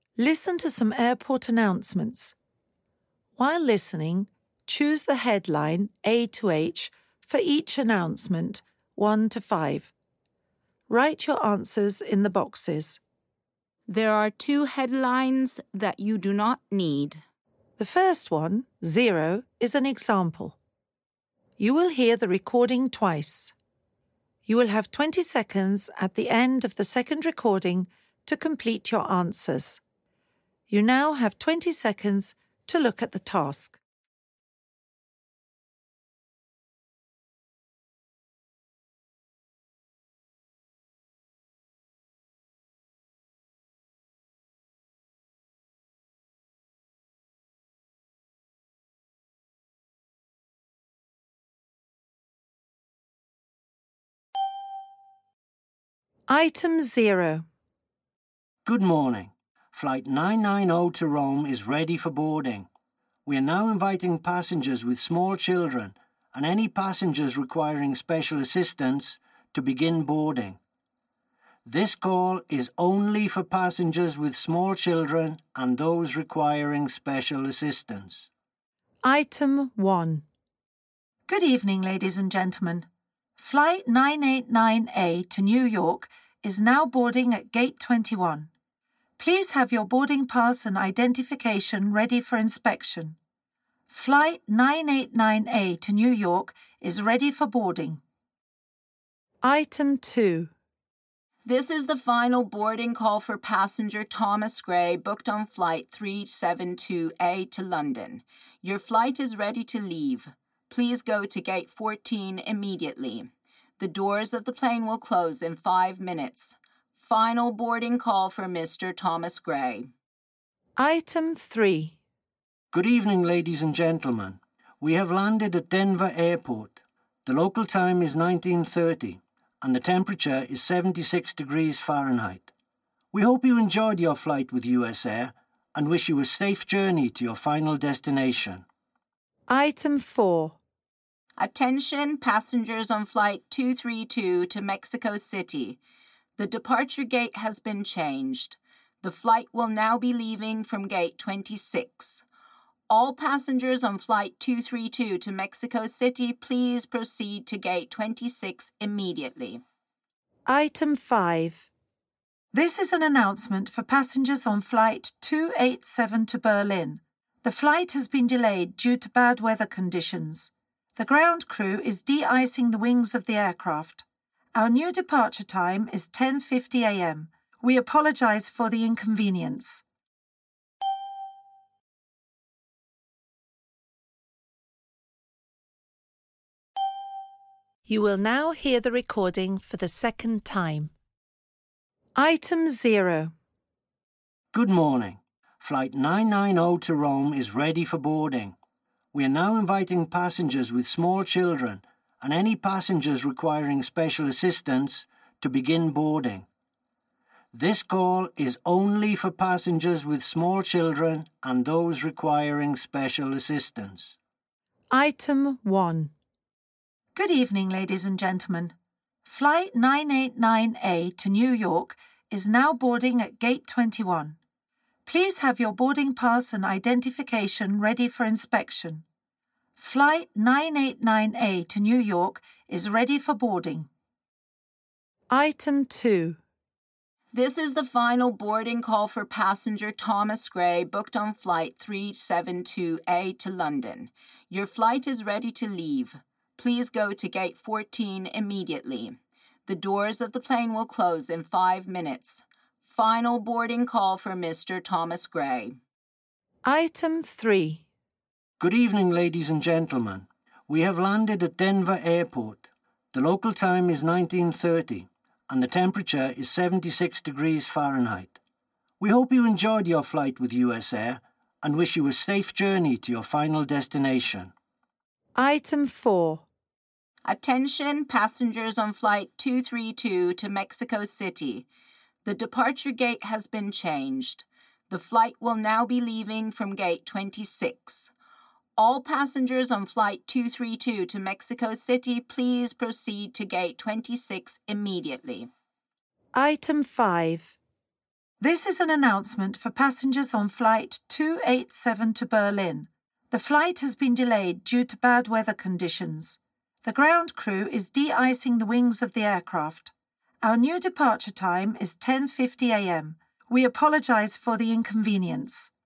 Listen to some airport announcements. While listening, choose the headline A to H for each announcement, 1 to 5. Write your answers in the boxes. There are 2 headlines that you do not need. The first one, 0, is an example. You will hear the recording twice. You will have 20 seconds at the end of the second recording to complete your answers. You now have 20 seconds to look at the task. Item 0. Good morning. Flight 990 to Rome is ready for boarding. We are now inviting passengers with small children and any passengers requiring special assistance to begin boarding. This call is only for passengers with small children and those requiring special assistance. Item 1. Good evening, ladies and gentlemen. Flight 989A to New York is now boarding at Gate 21. Please have your boarding pass and identification ready for inspection. Flight 989A to New York is ready for boarding. Item 2. This is the final boarding call for passenger Thomas Gray, booked on Flight 372A to London. Your flight is ready to leave. Please go to Gate 14 immediately. The doors of the plane will close in 5 minutes. Final boarding call for Mr. Thomas Gray. Item 3. Good evening, ladies and gentlemen. We have landed at Denver Airport. The local time is 19:30 and the temperature is 76 degrees Fahrenheit. We hope you enjoyed your flight with US Air and wish you a safe journey to your final destination. Item 4. Attention passengers on Flight 232 to Mexico City. The departure gate has been changed. The flight will now be leaving from Gate 26. All passengers on Flight 232 to Mexico City, please proceed to Gate 26 immediately. Item 5. This is an announcement for passengers on Flight 287 to Berlin. The flight has been delayed due to bad weather conditions. The ground crew is de-icing the wings of the aircraft. Our new departure time is 10:50 a.m. We apologize for the inconvenience. You will now hear the recording for the second time. Item 0. Good morning. Flight 990 to Rome is ready for boarding. We are now inviting passengers with small children and any passengers requiring special assistance to begin boarding. This call is only for passengers with small children and those requiring special assistance. Item 1. Good evening, ladies and gentlemen. Flight 989A to New York is now boarding at Gate 21. Please have your boarding pass and identification ready for inspection. Flight 989A to New York is ready for boarding. Item 2. This is the final boarding call for passenger Thomas Gray, booked on Flight 372A to London. Your flight is ready to leave. Please go to Gate 14 immediately. The doors of the plane will close in 5 minutes. Final boarding call for Mr. Thomas Gray. Item 3. Good evening, ladies and gentlemen. We have landed at Denver Airport. The local time is 19:30 and the temperature is 76 degrees Fahrenheit. We hope you enjoyed your flight with US Air and wish you a safe journey to your final destination. Item 4. Attention passengers on Flight 232 to Mexico City. The departure gate has been changed. The flight will now be leaving from Gate 26. All passengers on Flight 232 to Mexico City, please proceed to Gate 26 immediately. Item 5. This is an announcement for passengers on Flight 287 to Berlin. The flight has been delayed due to bad weather conditions. The ground crew is de-icing the wings of the aircraft. Our new departure time is 10:50 a.m. We apologise for the inconvenience.